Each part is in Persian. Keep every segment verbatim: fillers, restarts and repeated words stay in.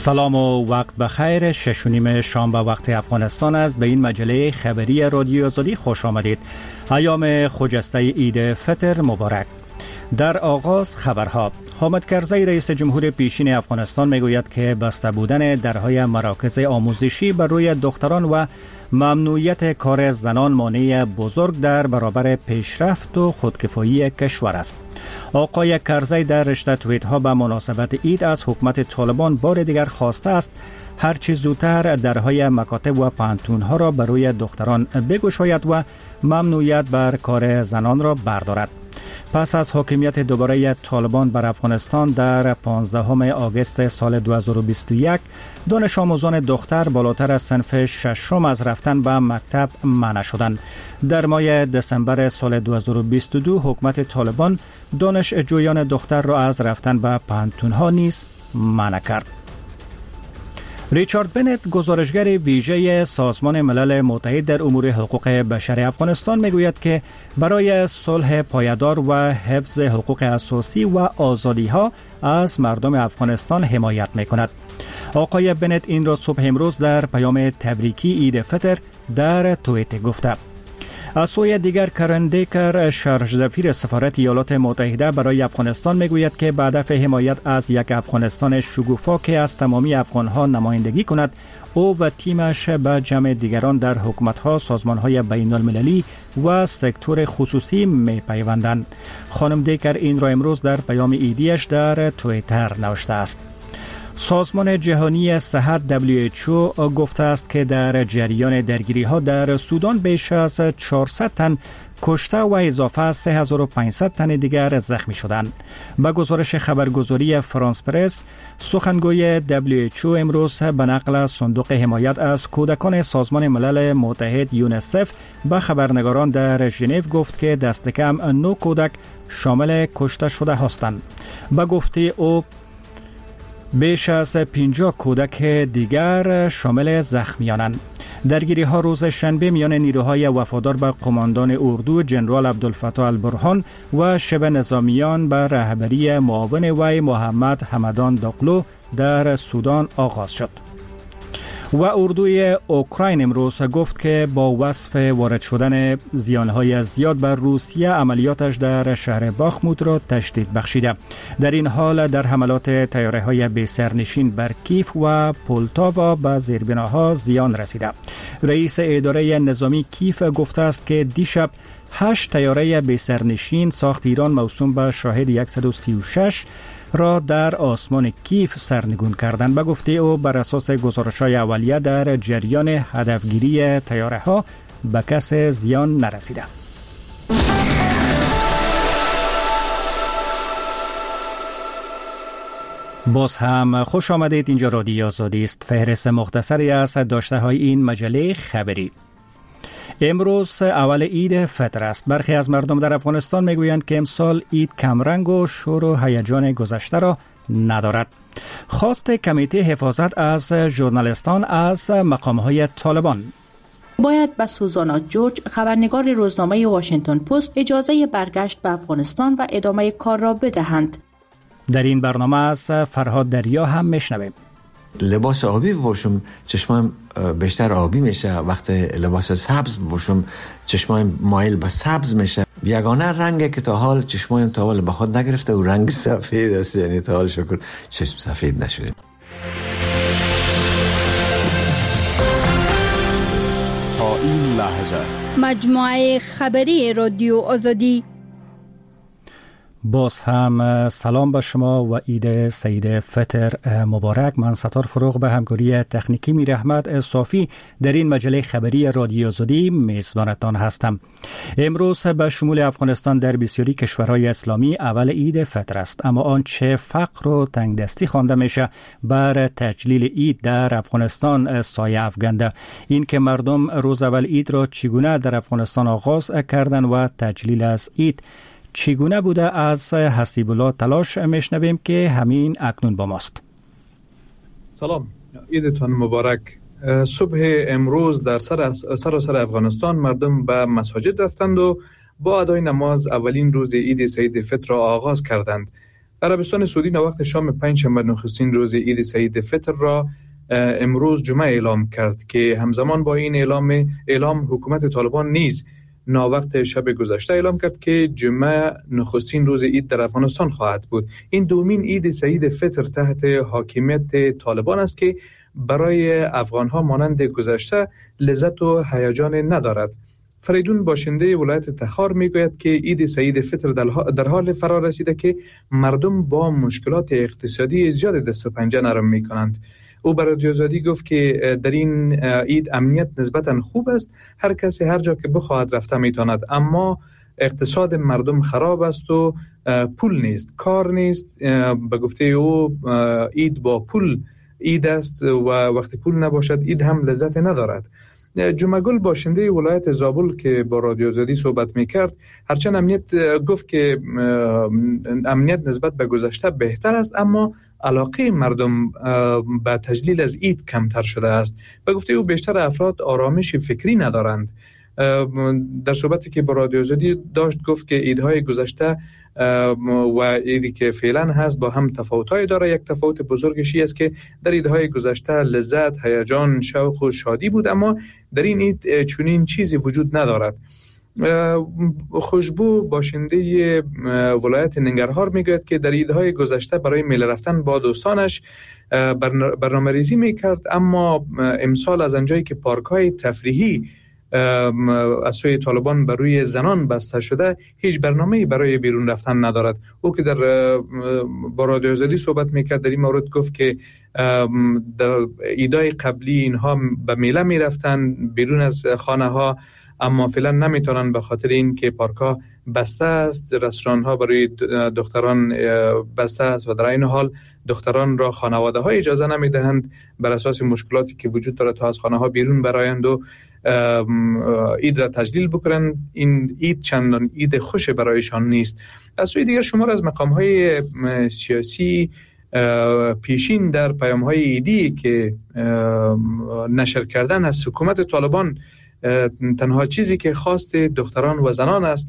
سلام و وقت بخیر. شش و نیم شام به وقت افغانستان است. به این مجله خبری رادیو آزادی خوش آمدید. ایام خجسته عید فطر مبارک. در آغاز خبرها. حامد کرزی رئیس جمهور پیشین افغانستان میگوید که بسته بودن درهای مراکز آموزشی بر روی دختران و ممنوعیت کار زنان مانع بزرگ در برابر پیشرفت و خودکفایی کشور است. آقای کرزی در رشته توییت ها به مناسبت عید از حکومت طالبان بار دیگر خواسته است هرچی زودتر درهای مکاتب و پانتون ها را بر روی دختران بگشاید و ممنوعیت بر کار زنان را بردارد. پس از حاکمیت دوباره طالبان بر افغانستان در پانزدهم آگوست سال دو هزار و بیست و یک، دانش آموزان دختر بالاتر از صنف ششم از رفتن به مکتب منع شدند. در ماه دسامبر سال دو هزار و بیست و دو حکومت طالبان دانشجویان دختر را از رفتن به پانتون‌ها نیز منع کرد. ریچارد بنت، گزارشگر ویژه سازمان ملل متحد در امور حقوق بشر افغانستان، میگوید که برای صلح پایدار و حفظ حقوق اساسی و آزادی‌ها از مردم افغانستان حمایت می‌کند. آقای بنت این را صبح امروز در پیام تبریکی عید فطر در توییتر گفته. از سوی دیگر کرن دیکر، شرج‌سفیر سفارت ایالات متحده برای افغانستان، میگوید که به هدف حمایت از یک افغانستان شگوفا که از تمامی افغانها نمایندگی کند، او و تیمش به جمع دیگران در حکومت‌ها، سازمان‌های بین‌المللی و سکتور خصوصی می‌پیوندند. خانم دیکر این را امروز در پیام عیدیش در توییتر نوشته است. سازمان جهانی صحت دبلیو اچ او گفته است که در جریان درگیری ها در سودان بیش از چهارصد تن کشته و اضافه سه هزار و پانصد تن دیگر زخمی شدند. به گزارش خبرگزاری فرانس پرس، سخنگوی دبلیو اچ او امروز به نقل صندوق حمایت از کودکان سازمان ملل متحد یونیسف به خبرنگاران در ژنو گفت که دست کم نه کودک شامل کشته شده هستند. به گفته او بیش از پنجاه کودک دیگر شامل زخمیانند. درگیری ها روز شنبه میان نیروهای وفادار به قماندان اردو جنرال عبدالفتاح البرهان و شبه نظامیان به رهبری معاون وی محمد حمدان داغلو در سودان آغاز شد. و اردوی اوکراین امروز گفت که با وصف وارد شدن زیانهای زیاد بر روسیه، عملیاتش در شهر باخموت را تشدید بخشیده. در این حال در حملات طیاره‌های بی سرنشین بر کیف و پولتاوا به زیربناها زیان رسیده. رئیس اداره نظامی کیف گفته است که دیشب هشت طیاره بی سرنشین ساخت ایران موسوم به شاهد صد و سی و شش را در آسمان کیف سرنگون کردند. به گفته او بر اساس گزارش‌های اولیه در جریان هدفگیری طیاره‌ها به کس زیان نرسیده. باز هم خوش آمدید. اینجا رادیو آزادی است. فهرست مختصری از داشته‌های این مجله خبری. امروز اول عید فطر است. برخی از مردم در افغانستان میگویند که امسال عید کمرنگ و شور و هیجان گذشته را ندارد. خواست کمیته حفاظت از ژورنالیستان از مقام‌های طالبان. باید به سوزانا جورج، خبرنگار روزنامه واشنگتن پست، اجازه برگشت به افغانستان و ادامه کار را بدهند. در این برنامه از فرهاد دریا هم میشنویم. لباس آبی بپوشم چشمایم بیشتر آبی میشه، وقتی لباس سبز بپوشم چشمایم مایل به سبز میشه. یگانه رنگی که تا حال چشمایم تا حال به خود نگرفته و رنگ سفید است، یعنی تا حال شکر چشم سفید نشده. تا این لحظه مجموعه خبری رادیو آزادی. باز هم سلام به شما و عید سعید فطر مبارک. من ستار فروغ به همکاری تکنیکی میر احمد صافی در این مجله خبری رادیو آزادی میزبانتان هستم. امروز به شمول افغانستان در بسیاری کشورهای اسلامی اول عید فطر است، اما آنچه فقر و تنگدستی خوانده میشه بر تجلیل عید در افغانستان سایه افکنده. این که مردم روز اول عید را چگونه در افغانستان آغاز کردن و تجلیل از عید چگونه بوده از حسیب الله تلاش میشنویم که همین اکنون با ماست. سلام، عیدتان مبارک. صبح امروز در سراسر سر افغانستان مردم به مساجد رفتند و با ادای نماز اولین روز عید سعید فطر را آغاز کردند. عربستان سعودی ناوقت شام پنجشنبه نخستین روز عید سعید فطر را امروز جمعه اعلام کرد که همزمان با این اعلام اعلام حکومت طالبان نیز ناوقت شب گذشته اعلام کرد که جمعه نخستین روز عید در افغانستان خواهد بود. این دومین عید سعید فطر تحت حاکمیت طالبان است که برای افغانها مانند گذشته لذت و هیجان ندارد. فریدون باشنده ولایت تخار میگوید که عید سعید فطر در حال فرا رسیده که مردم با مشکلات اقتصادی زیاد دست و پنجه نرم میکنند. او برای رادیو آزادی گفت که در این عید امنیت نسبتا خوب است، هر کسی هر جا که بخواهد رفته میتواند، اما اقتصاد مردم خراب است و پول نیست، کار نیست. به گفته او عید با پول عید است و وقتی پول نباشد عید هم لذت ندارد. جمعگل باشنده ولایت زابل که با رادیو آزادی صحبت میکرد هرچند امنیت گفت که امنیت نسبت به گذشته بهتر است، اما علاقه مردم به تجلیل از عید کمتر شده است. به گفته او بیشتر افراد آرامش فکری ندارند. در صحبتی که با رادیو آزادی داشت گفت که عیدهای گذشته و عیدی که فعلا هست با هم تفاوت‌های داره. یک تفاوت بزرگشی است که در عیدهای گذشته لذت، هیجان، شوق و شادی بود، اما در این عید چنین چیزی وجود ندارد. خوشبو باشنده ولایت ننگرهار میگوید که در عیدهای گذشته برای میله رفتن با دوستانش برنامه‌ریزی میکرد، اما امسال از آنجایی که پارک‌های تفریحی از سوی طالبان بر روی زنان بسته شده هیچ برنامه‌ای برای بیرون رفتن ندارد. او که در با رادیو آزادی صحبت میکرد در این مورد گفت که در عیدهای قبلی اینها به میله میرفتن بیرون از خانه ها، اما فعلا نمیتونن به خاطر این که پارک‌ها بسته است، رستوران ها برای دختران بسته است و در این حال دختران را خانواده ها اجازه نمیدهند بر اساس مشکلاتی که وجود دارد تا از خانه ها بیرون برایند و عید را تجلیل بکنند. این عید چندان عید خوش برایشان نیست. از سوی دیگر شمار از مقام های سیاسی پیشین در پیام های عیدی که نشر کردن از حکومت طالبان تنها چیزی که خواست دختران و زنان است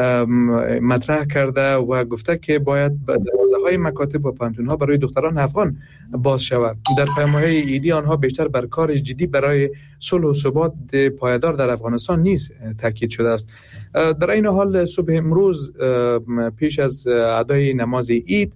مطرح کرده و گفته که باید دروازه‌های مکاتب و پانتون‌ها برای دختران افغان باز شود. در پیام‌های عیدی آنها بیشتر بر کار جدی برای صلح و ثبات پایدار در افغانستان نیز تاکید شده است. در این حال صبح امروز پیش از ادای نماز عید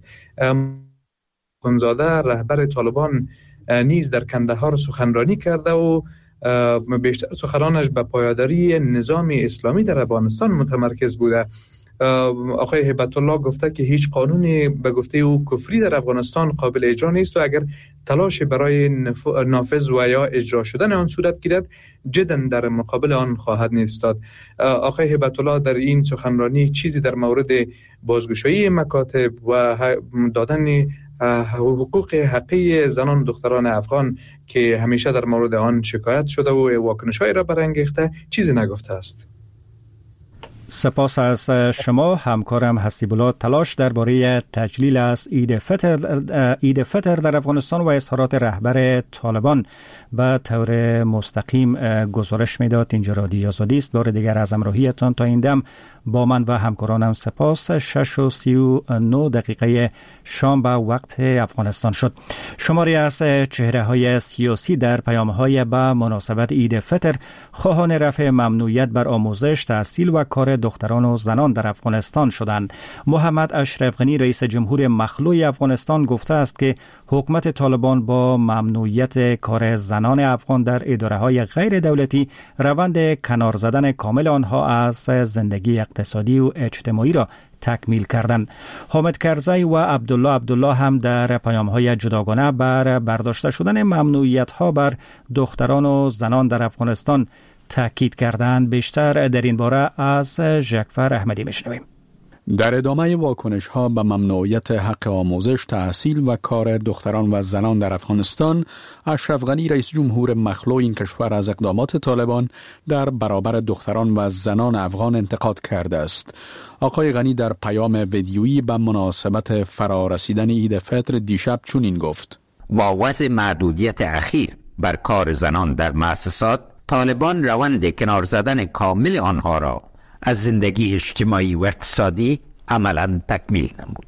خونزاده رهبر طالبان نیز در کندهار سخنرانی کرده و بیشتر سخنانش به پایداری نظام اسلامی در افغانستان متمرکز بوده. آقای هیبت الله گفته که هیچ قانونی به گفته او کفری در افغانستان قابل اجرا نیست و اگر تلاش برای نافذ و یا اجرا شدن آن صورت گیرد جدا در مقابل آن خواهد ایستاد. آقای هیبت الله در این سخنرانی چیزی در مورد بازگشایی مکاتب و دادن حقوق حقیقی زنان و دختران افغان که همیشه در مورد آن شکایت شده و واکنش‌هایی را برانگیخته چیزی نگفته است. سپاس از شما همکارم حسیب الله. تلاش درباره تجلیل از عید فطر عید فطر در افغانستان و اظهارات رهبر طالبان به طور مستقیم گزارش میداد. اینجا رادیو آزادی است. بار دیگر از همراهیتان تا این دم با من و همکارانم سپاس. شش و سی و نه دقیقه شام به وقت افغانستان شد. شماری از چهره های سیاسی در پیام های به مناسبت عید فطر خواهان رفع ممنوعیت بر آموزش، تحصیل و کار دختران و زنان در افغانستان شدند. محمد اشرف غنی رئیس جمهور مخلوع افغانستان گفته است که حکومت طالبان با ممنوعیت کار زنان افغان در اداره های غیر دولتی روند کنار زدن کامل آنها از زندگی اقتصادی و اجتماعی را تکمیل کردند. حامد کرزی و عبدالله عبدالله هم در پیام‌های جداگانه بر برداشته شدن ممنوعیت‌ها بر دختران و زنان در افغانستان تاکید کردند. بیشتر در این باره از ژکفر احمدی میشنویم. در ادامه واکنش ها به ممنوعیت حق آموزش، تحصیل و کار دختران و زنان در افغانستان، اشرف غنی رئیس جمهور مخلوع این کشور از اقدامات طالبان در برابر دختران و زنان افغان انتقاد کرده است. آقای غنی در پیام ویدیویی به مناسبت فرارسیدن عید فطر دیشب چنین گفت: با وضع محدودیت اخیر بر کار زنان در مؤسسات، طالبان روند کنار زدن کامل آنها را از زندگی اجتماعی و اقتصادی عملاً تکمیل نمود.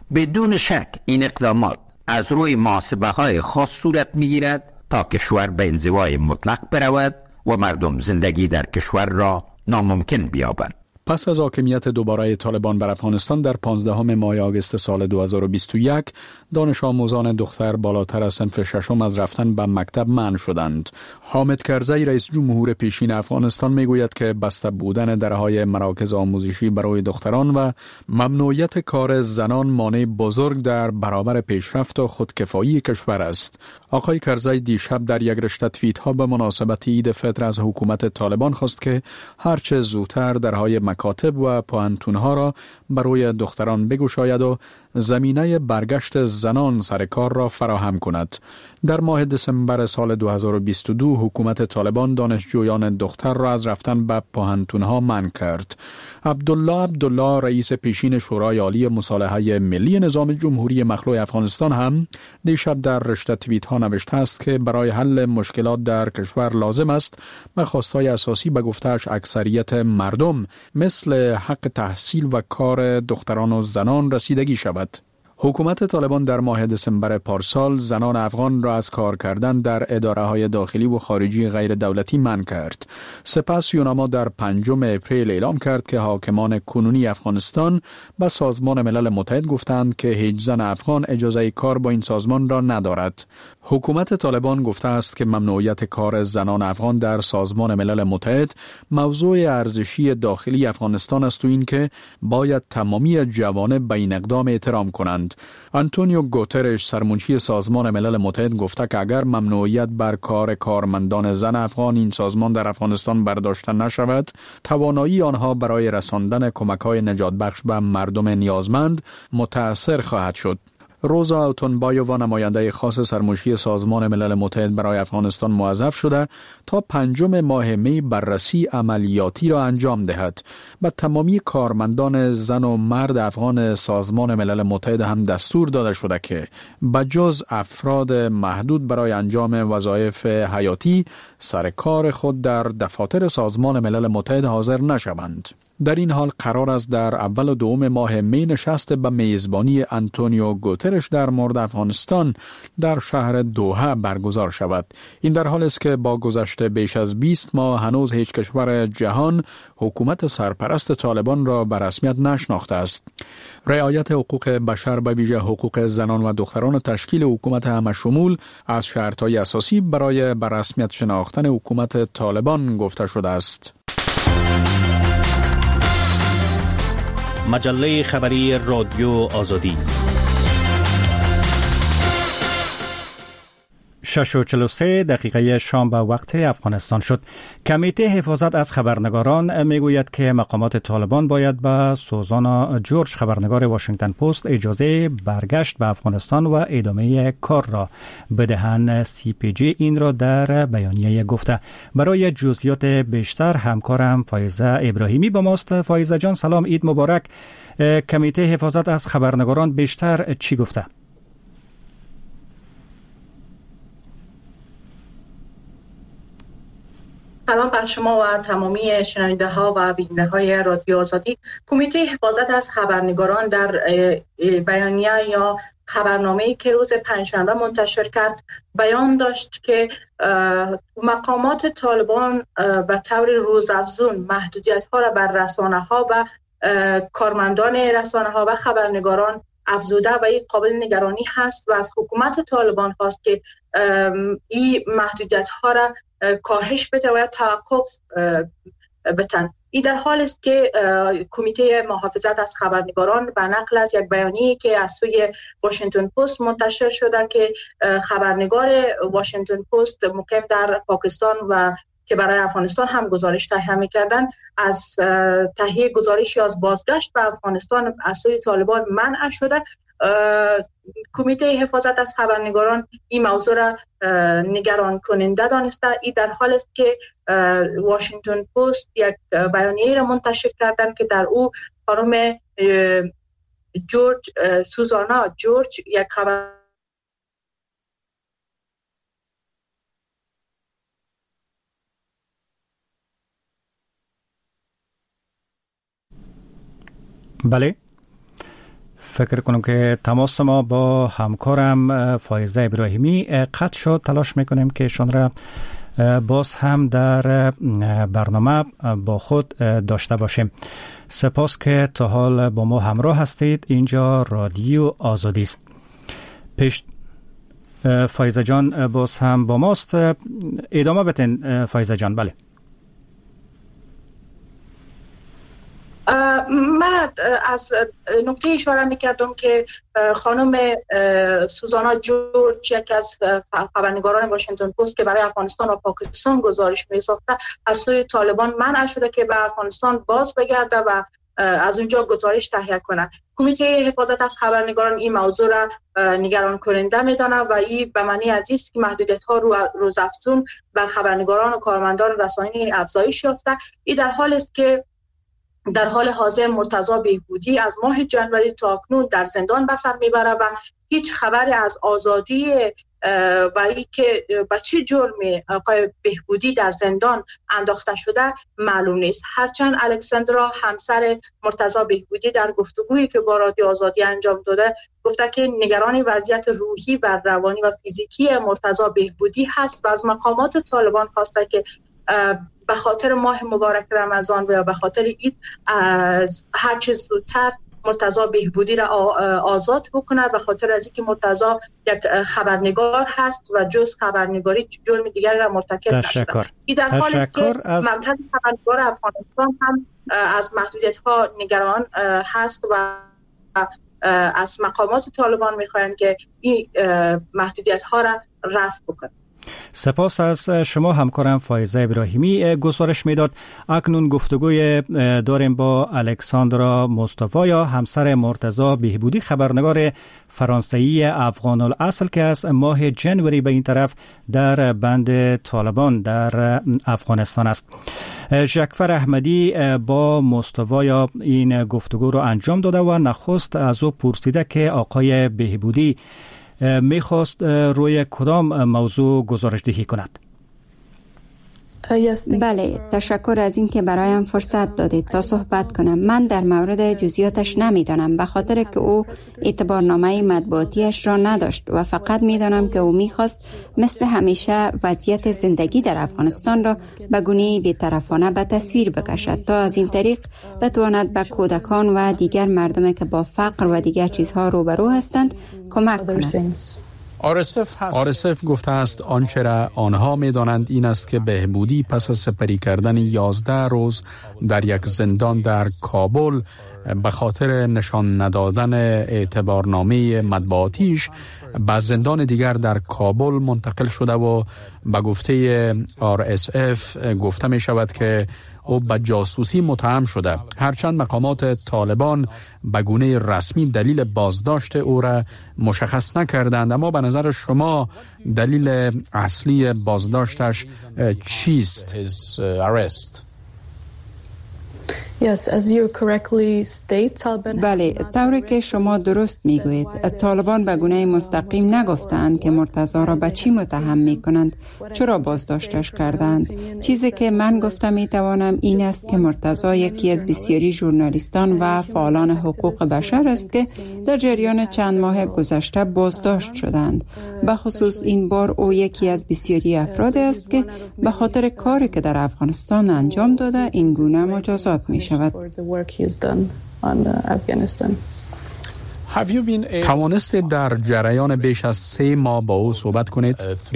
بدون شک این اقدامات از روی محاسبه های خاص صورت می گیرد تا کشور به انزوای مطلق برود و مردم زندگی در کشور را ناممکن بیابند. پس از حاکمیت دوباره طالبان بر افغانستان در پانزدهم ماه آگوست سال دو هزار و بیست و یک، دانش آموزان دختر بالاتر از صنف ششم از رفتن به مکتب منع شدند. حامد کرزی رئیس جمهور پیشین افغانستان میگوید که بسته بودن درهای مراکز آموزشی برای دختران و ممنوعیت کار زنان مانع بزرگ در برابر پیشرفت و خودکفایی کشور است. آقای کرزی دیشب در یک رشته توییت ها به مناسبت عید فطر از حکومت طالبان خواست که هرچه زودتر درهای مکاتب و پوهنتون‌ها را برای دختران بگشاید و زمینه برگشت زنان سر کار را فراهم کند. در ماه دسامبر سال دو هزار و بیست و دو حکومت طالبان دانشجویان دختر را از رفتن به پوهنتون‌ها منع کرد. عبدالله عبدالله رئیس پیشین شورای عالی مصالحه ملی نظام جمهوری مخلوع افغانستان هم دیشب در رشته توییت ها نوشته است که برای حل مشکلات در کشور لازم است به خواستهای اساسی به گفته‌اش اکثریت مردم مثل حق تحصیل و کار دختران و زنان رسیدگی شود. حکومت طالبان در ماه دسامبر پارسال زنان افغان را از کار کردن در اداره های داخلی و خارجی غیر دولتی منع کرد. سپس یوناما در پنجم اپریل اعلام کرد که حاکمان کنونی افغانستان به سازمان ملل متحد گفتند که هیچ زن افغان اجازه کار با این سازمان را ندارد. حکومت طالبان گفته است که ممنوعیت کار زنان افغان در سازمان ملل متحد موضوع ارزشی داخلی افغانستان است و این که باید تمامی جوانب به این اقدام احترام کنند. آنتونیو گوترش سرمنشی سازمان ملل متحد گفته که اگر ممنوعیت بر کار کارمندان زن افغان این سازمان در افغانستان برداشته نشود، توانایی آنها برای رساندن کمک‌های نجات بخش به مردم نیازمند متأثر خواهد شد. روزا اوتونبایووا نماینده خاص سرمنشی سازمان ملل متحد برای افغانستان موظف شده تا پنجم ماه می بررسی عملیاتی را انجام دهد. به تمامی کارمندان زن و مرد افغان سازمان ملل متحد هم دستور داده شده که بجز افراد محدود برای انجام وظایف حیاتی سر کار خود در دفاتر سازمان ملل متحد حاضر نشوند. در این حال قرار است در اول و دوم ماه می نشست به میزبانی آنتونیو گوترش در مورد افغانستان در شهر دوحه برگزار شود. این در حالی است که با گذشت بیش از بیست ماه هنوز هیچ کشور جهان حکومت سرپرست طالبان را به رسمیت نشناخته است. رعایت حقوق بشر به ویژه حقوق زنان و دختران تشکیل حکومت همشمول از شرط‌های اساسی برای به رسمیت شناختن حکومت طالبان گفته شده است. مجله خبری رادیو آزادی شش و چهل و سه دقیقه شام به وقت افغانستان شد. کمیته حفاظت از خبرنگاران میگوید که مقامات طالبان باید به سوزانا جورج خبرنگار واشنگتن پست اجازه برگشت به افغانستان و ادامه کار را بدهند. سی پی جی این را در بیانیه گفته. برای جزئیات بیشتر همکارم فایزه ابراهیمی با ماست. فایزه جان سلام، عید مبارک. کمیته حفاظت از خبرنگاران بیشتر چی گفته؟ سلام بر شما و تمامی شنونده ها و بیننده های رادیو آزادی. کمیته حفاظت از خبرنگاران در بیانیه یا خبرنامه‌ای که روز پنجشنبه منتشر کرد بیان داشت که مقامات طالبان به طور روزافزون محدودیت‌ها را بر رسانه‌ها و کارمندان رسانه‌ها و خبرنگاران افزوده و این قابل نگرانی هست و از حکومت طالبان خواست که این محدودیت‌ها را کاهش بده و توقف بتن. این در حال است که کمیته محافظت از خبرنگاران به نقل از یک بیانیه‌ای که از سوی واشنگتن پست منتشر شده که خبرنگار واشنگتن پست مقیم در پاکستان و که برای افغانستان هم گزارش تهیه می‌کردند از تهیه گزارشی از بازگشت به افغانستان از سوی طالبان منع شده. کمیته حفاظت از خبرنگاران این موضوع را نگران کننده دانسته. این در حال است که واشنگتن پست یک بیانیه را منتشر کردند که در او خانم جورج سوزانا جورج یک خبر بله فکر کنم که تماس ما با همکارم فایزه ابراهیمی قطع شد. تلاش میکنیم که شان را باز هم در برنامه با خود داشته باشیم. سپاس که تا حال با ما همراه هستید. اینجا رادیو آزادی است. پیش فایزه جان باز هم با ماست. ادامه بتین فایزه جان. بله. من از نکته اشاره میکردم که خانم سوزانا جورج، یک از خبرنگاران واشنگتن پست که برای افغانستان و پاکستان گزارش میساخته، از سوی طالبان منع شده که به افغانستان باز بگرده و از اونجا گزارش تهیه کنه. کمیته حفاظت از خبرنگاران این موضوع را نگران کننده میدانه و این به معنی است که محدودیت ها رو روزافزون بر خبرنگاران و کارمندان رسانه‌ای افزایش یافته. این در حالی است که در حال حاضر مرتضی بهبودی از ماه جنوری تا اکنون در زندان به سر میبره و هیچ خبری از آزادی و ای که به چه جرمی آقای بهبودی در زندان انداخته شده معلوم نیست. هرچند الکساندرا همسر مرتضی بهبودی در گفتگویی که با رادیو آزادی انجام داده گفته که نگران وضعیت روحی و روانی و فیزیکی مرتضی بهبودی هست و از مقامات طالبان خواسته که به خاطر ماه مبارک رمضان و به خاطر عید هر چه زودتر مرتضی بهبودی را آزاد بکنه، به خاطر از اینکه مرتضی یک خبرنگار هست و جز خبرنگاری جرم دیگری را مرتکب نشده. این در حالی است که از... مرکز خبرنگار افغانستان هم از محدودیت ها نگران هست و از مقامات طالبان میخواهند که این محدودیت ها را رفع بکنه. سپاس از شما همکارم فایزه ابراهیمی گزارش میداد. اکنون گفتگوی داریم با الکساندرا مصطفی یا همسر مرتضی بهبودی، خبرنگار فرانسوی افغان الاصل که از ماه جنوری به این طرف در بند طالبان در افغانستان است. ژکفر احمدی با مصطفی این گفتگو رو انجام داده و نخست از او پرسیده که آقای بهبودی میخواست روی کدام موضوع گزارش دهی کند؟ بله، تشکر از این که برایم فرصت دادید تا صحبت کنم. من در مورد جزئیاتش نمیدانم، به خاطر که او اعتبارنامه مطبوعاتیش را نداشت و فقط میدانم که او میخواست مثل همیشه وضعیت زندگی در افغانستان را به گونه‌ای بی‌طرفانه به تصویر بکشد تا از این طریق بتواند به کودکان و دیگر مردمی که با فقر و دیگر چیزها روبرو هستند کمک کند. آرسف گفته است آنچه را آنها می دانند این است که بهبودی پس از سپری کردن یازده روز در یک زندان در کابل به خاطر نشان ندادن اعتبارنامه مطبوعاتیش به زندان دیگر در کابل منتقل شده و به گفته آر اس اف گفته می شود که او به جاسوسی متهم شده. هرچند مقامات طالبان به گونه رسمی دلیل بازداشت او را مشخص نکردند، اما به نظر شما دلیل اصلی بازداشتش چیست؟ Yes, as you correctly state, بله، طوری که شما درست میگویید، طالبان به گونه مستقیم نگفتند که مرتضی را به چی متهم میکنند، چرا بازداشتش کردند. چیزی که من گفتم میتوانم این است که مرتضی یکی از بسیاری ژورنالیستان و فعالان حقوق بشر است که در جریان چند ماه گذشته بازداشت شدند. به خصوص این بار او یکی از بسیاری افراد است که به خاطر کاری که در افغانستان انجام داده این گونه مجازات می شود. توانستید در جریان بیش از سه ماه با او صحبت کنید؟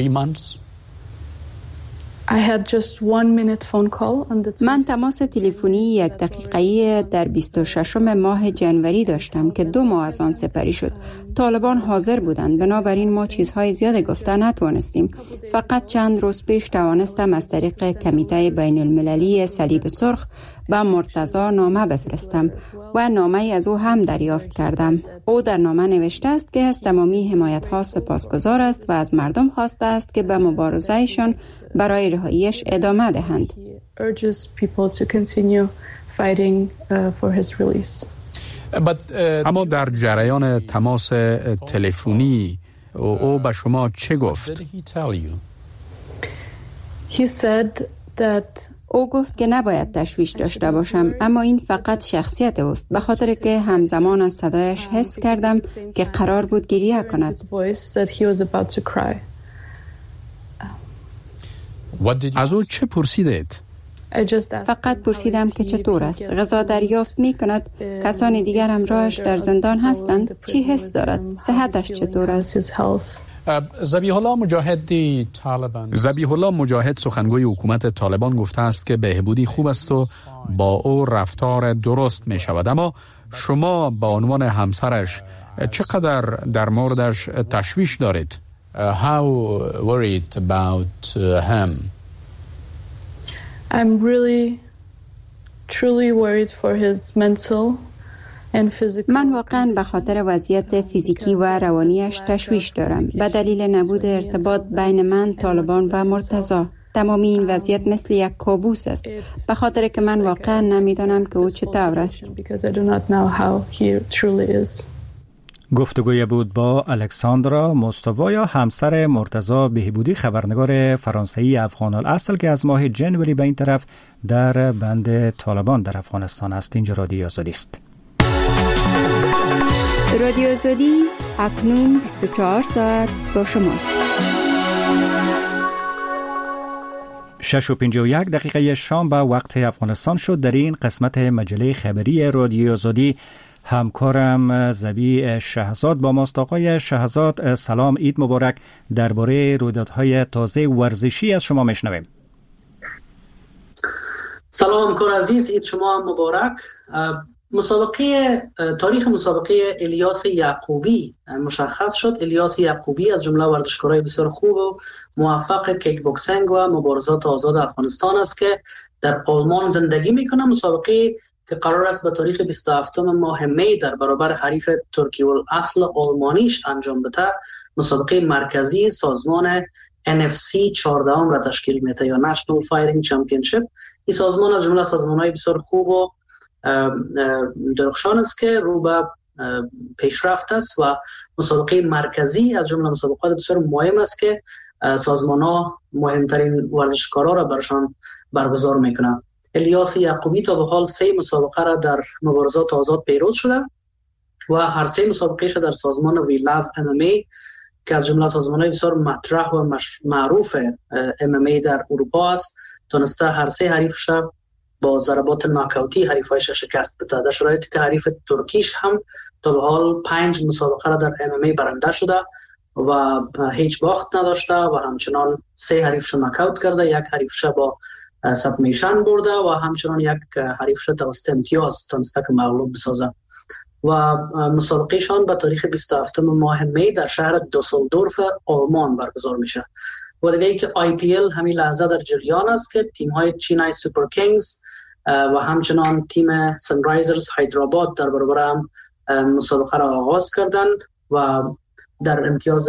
من تماس تلفنی یک دقیقه‌ای در بیست و ششم ماه جنوری داشتم که دو ماه از آن سپری شد. طالبان حاضر بودند، بنابراین ما چیزهای زیاد گفته نتوانستیم. فقط چند روز پیش توانستم از طریق کمیته بین المللی صلیب سرخ به مرتضی نامه بفرستم و نامه از او هم دریافت کردم. او در نامه نوشته است که از تمامی حمایت ها سپاسگزار است و از مردم خواسته است که به مبارزه‌شان برای رهاییش ادامه دهند. اما در جریان تماس تلفنی او به شما چه گفت؟ او گفت که نباید تشویش داشته باشم، اما این فقط شخصیت اوست، به خاطر که همزمان از صدایش حس کردم که قرار بود گریه کند. از او چه پرسیدید؟ فقط پرسیدم که چطور است، غذا دریافت می کند، کسان دیگر همراهش در زندان هستند، چی حس دارد، صحتش چطور است. ذبیح الله مجاهد طالبان ذبیح الله مجاهد سخنگوی حکومت طالبان گفته است که بهبودی خوب است و با او رفتار درست می شود، اما شما به عنوان همسرش چقدر در موردش تشویش دارید؟ How worried about him? I'm really truly worried for his mental من واقعا به خاطر وضعیت فیزیکی و روانیش تشویش دارم، به دلیل نبود ارتباط بین من، طالبان و مرتضی. تمامی این وضعیت مثل یک کابوس است، به خاطر که من واقعا نمیدانم که او چطور است. گفتگوی بود با الکساندرا مصطفی یا همسر مرتضی بهبودی، خبرنگار فرانسوی افغان الاصل که از ماه جنوری به این طرف در بند طالبان در افغانستان است. اینجا رادیو آزادی است. رادیو آزادی اکنون بیست و چهار ساعت با شماست. شش و پنجاه و یک دقیقه شام به وقت افغانستان شد. در این قسمت مجله خبری رادیو آزادی همکارم زبی شهزاد با ماست. آقای شهزاد سلام، عید مبارک. درباره رویدادهای تازه ورزشی از شما میشنویم. سلام همکار عزیز، عید شما مبارک. مسابقه تاریخ مسابقه الیاس یعقوبی مشخص شد. الیاس یعقوبی از جمله ورزشکارای بسیار خوب و موفق کیک بوکسینگ و مبارزات آزاد افغانستان است که در آلمان زندگی میکنه. مسابقه که قرار است به تاریخ بیست و هفتم ماه می در برابر حریف ترکی الاصل آلمانیش انجام بده، مسابقه مرکزی سازمان ان اف سی چهارده ام را تشکیل میده یا نشنال فایرینگ چمپیونشیپ. این سازمان از جمله سازمان‌های بسیار خوب و درخشان است که رو به پیشرفت است و مسابقه مرکزی از جمله مسابقات بسیار مهم است که سازمان‌ها مهمترین ورزشکارا را برشان برگزار میکنند. الیاس یعقوبی تا به حال سه مسابقه را در مبارزات آزاد پیروز شده و هر سه مسابقهش در سازمان وی لاو ام ام ای که از جمله سازمان‌های بسیار مطرح و معروف ام ام ای در اروپا است تونسته هر سه حریفش با ضربات ناکاوتی حریفایش شکست بده. در شرایطی که حریف ترکیش هم تا به حال پنج مسابقه را در ام ام ای برنده شده و هیچ باخت نداشته و همچنان سه حریفش ناکاوت کرده، یک حریفش با سبمیشن برده و همچنان یک حریفش توسط امتیاز تونسته که مغلوب بسازه. و مسابقهشان به تاریخ بیست و هفتم ماه می در شهر دوسلدورف آلمان برگزار میشه. و دیگه ای که آی پی ال همین لحظه در جریان است که تیم های چینای سوپر کینگز و همچنان تیم سنرایزرز هیدرآباد در برابر هم مسابقه را آغاز کردند و در امتیاز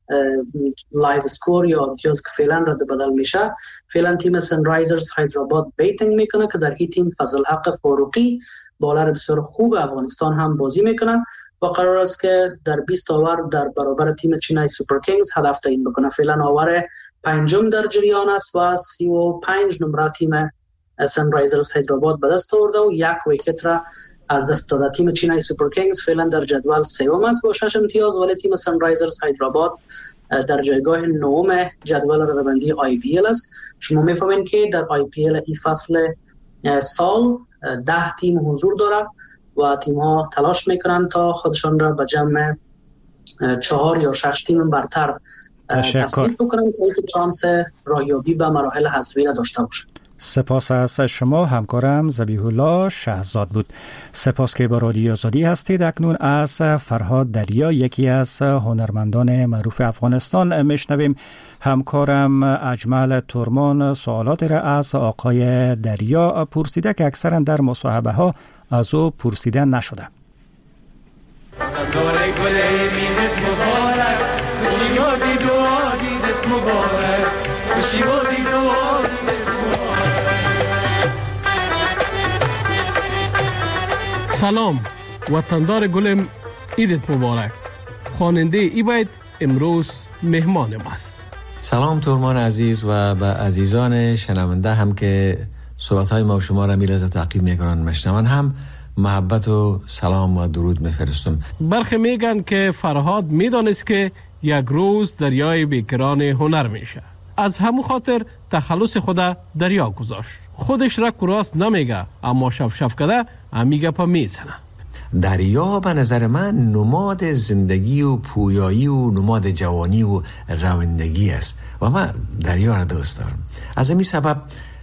لایو اسکور یا امتیاز که فعلا رد بدل میشه، فعلا تیم سنرایزرز هیدرآباد بیتینگ میکنه که در این تیم فضل حق فاروقی بالر بسیار خوب افغانستان هم بازی میکنه و قرار است که در بیست آور در برابر تیم چینای سوپر کینگز هدف تعیین بکنه. فعلا آور پنجم در جریان است و سی و پنج نمره تیم سنرایزرز هیدرآباد به دست آورده و یک ویکت را از دست داده. تیم چینای سوپر کینگز فعلا در جدول سوم است با شش امتیاز، ولی تیم سنرایزرز هیدرآباد در جایگاه نهم جدول رده‌بندی آی پی ال است. شما میفهمین که در آی پی ال این فصل سال ده تیم حضور داره و تیم ها تلاش میکنن تا خودشان را به جمع چهار یا شش تیم برتر تصویب بکنن که شانس راهیابی به مراحل حذفی را داشته باشند. سپاس از شما همکارم ذبیح الله شهزاد بود. سپاس که با رادیو آزادی هستید. اکنون از فرهاد دریا یکی از هنرمندان معروف افغانستان میشنویم. همکارم اجمل ترمان سوالاتی را از آقای دریا پرسیده که اکثرا در مصاحبه ها از او پرسیده نشده. سلام وطندار گلم، عیدت مبارک. خواننده ای بیت امروز مهمان است. سلام تورمان عزیز و به عزیزان شنونده هم که صحبت‌های ما و شما را میلرزه تعقیب میکنن مشنون هم محبت و سلام و درود میفرستم. برخی میگن که فرهاد میدانست که یک روز دریای بیکران هنر میشه. از همون خاطر تخلص خود دریا گذاشت. خودش را راست نمیگه اما شف شف کده امیگه پا میزنه. دریا به نظر من نماد زندگی و پویایی و نماد جوانی و رونندگی است و من دریا را دوست دارم. از همین سبب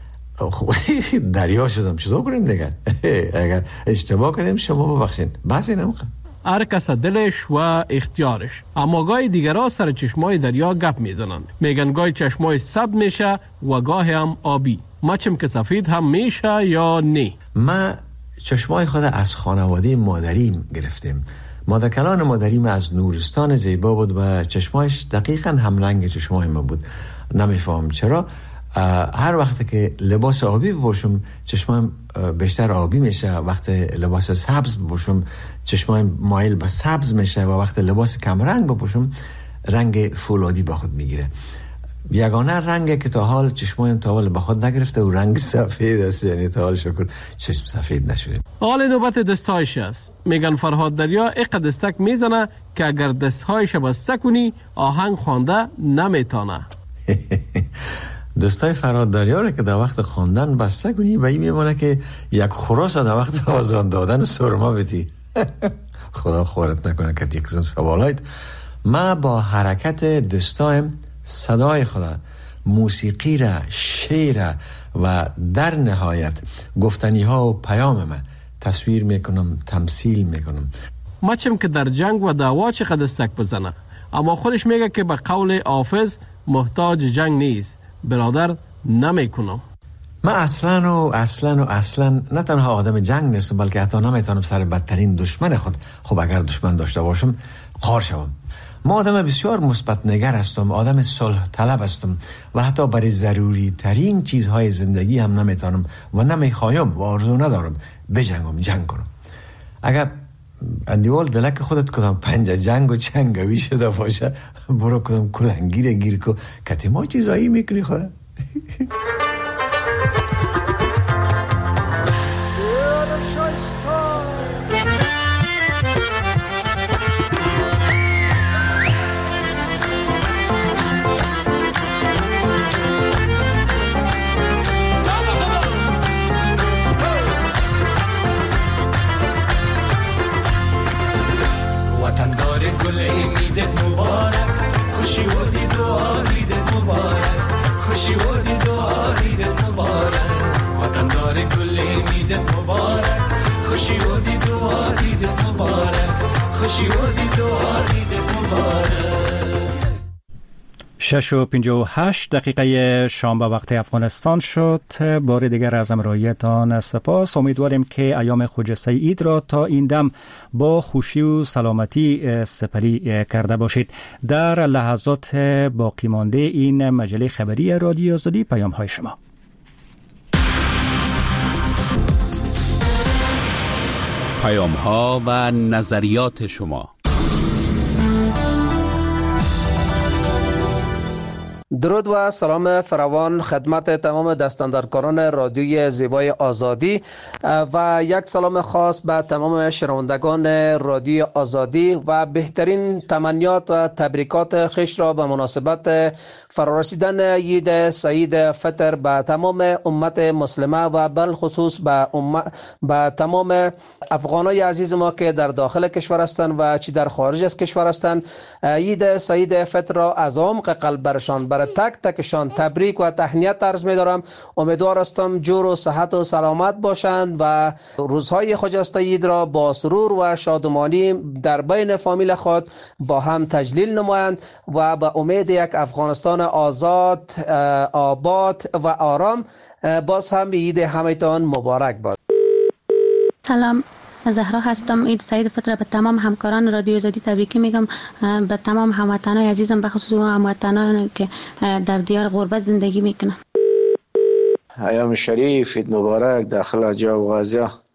دریا شدم. چطور کنیم دیگه؟ اگر اشتباه کردیم شما ببخشین. بحثی نمیخوام. هر کس دلش و اختیارش. اما گاهی دیگرها سر چشمای دریا گپ میزنند. میگن گاهی چشمای سبز میشه و گاهی هم آبی. مچم که سفید هم میشه یا نه؟ ما چشمای خود از خانواده مادریم گرفتیم. مادر کلان مادریم از نورستان زیبا بود و چشمایش دقیقاً هم رنگ چشمای ما بود. نمیفهم چرا هر وقت که لباس آبی بپوشم چشمایم بیشتر آبی میشه، وقت لباس سبز بپوشم چشمایم مایل به سبز میشه و وقت لباس کم رنگ بپوشم رنگ فولادی به خود میگیره. یگانه رنگ که تا حال چشمایم تا حال به خود نگرفته و رنگ سفید است، یعنی تا حال شکر چشم سفید نشده. حال نوبت دستایش است. میگن فرهاد دریا اقد دستک میزنه که اگر دستهایش بسته کنی آهنگ خوانده نمیتانه. دستای فرهاد دریا رو که در وقت خواندن بسته کنی و این میمونه که یک خراس در وقت آزان دادن سرما بدی. خدا خورت نکنه که یک قسم سوالایت. ما با حرکت دستایم صدای خدا، موسیقی را، شعر و در نهایت گفتنی ها و پیام من تصویر میکنم، تمثیل میکنم. مچم که در جنگ و دعوا چقدر دستک بزنه اما خودش میگه که به قول حافظ محتاج جنگ نیست. برادر نمیکنم. من اصلا و اصلا و اصلا نه تنها آدم جنگ نیستم بلکه حتی نمیتونم سر بدترین دشمن خود، خب اگر دشمن داشته باشم، خار شوم. ما آدم بسیار مثبت نگر هستم، آدم صلح طلب هستم و حتی برای ضروری ترین چیزهای زندگی هم نمیتونم و نمیخوایم و آرزو ندارم بجنگم، جنگ کنم. اگر اندیوال دلک خودت کدام پنجه جنگ و چنگوی شده باشه برو کدام کلنگیر گیر کو کتی ما چیزایی میکنی خدا. خوشی و دیدار عیدت مبارک، خوشی و دیدار عیدت مبارک، وطن دار گل عیدت مبارک، خوشی و دیدار عیدت مبارک، خوشی و دیدار عیدت مبارک. شش و پنجاه و هشت دقیقه شام به وقت افغانستان شد. بار دیگر از همراهیتان سپاس. امیدواریم که ایام خجسته عید را تا این دم با خوشی و سلامتی سپری کرده باشید. در لحظات باقی مانده این مجله خبری رادیو آزادی پیام های شما. پیام ها و نظریات شما. درود و سلام فراوان خدمت تمام دستاندرکاران رادیوی زیبای آزادی و یک سلام خاص به تمام شنوندگان رادیو آزادی و بهترین تمنیات و تبریکات خوش را به مناسبت فرارسیدن عید سعید فطر به تمام امت مسلمه و بالخصوص به به تمام افغانای عزیز ما که در داخل کشور هستند و چی در خارج از کشور هستند. عید سعید فطر را از عمق قلب برشان برای تک تکشان تبریک و تهنیت عرض می دارم. امیدوار هستم جور و صحت و سلامت باشند و روزهای خجسته عید را با سرور و شادمانی در بین فامیل خود با هم تجلیل نمایند و به امید یک افغانستان آزاد، آباد و آرام باز هم عید همتان مبارک باد. سلام، زهرا هستم. عید سعید فطر به تمام همکاران رادیو آزادی تبریکی میگم، به تمام هموطنان عزیزم، به خصوص هموطنان که در دیار غربت زندگی میکنن. ایام شریف، عید مبارک داخل جا و غازیه.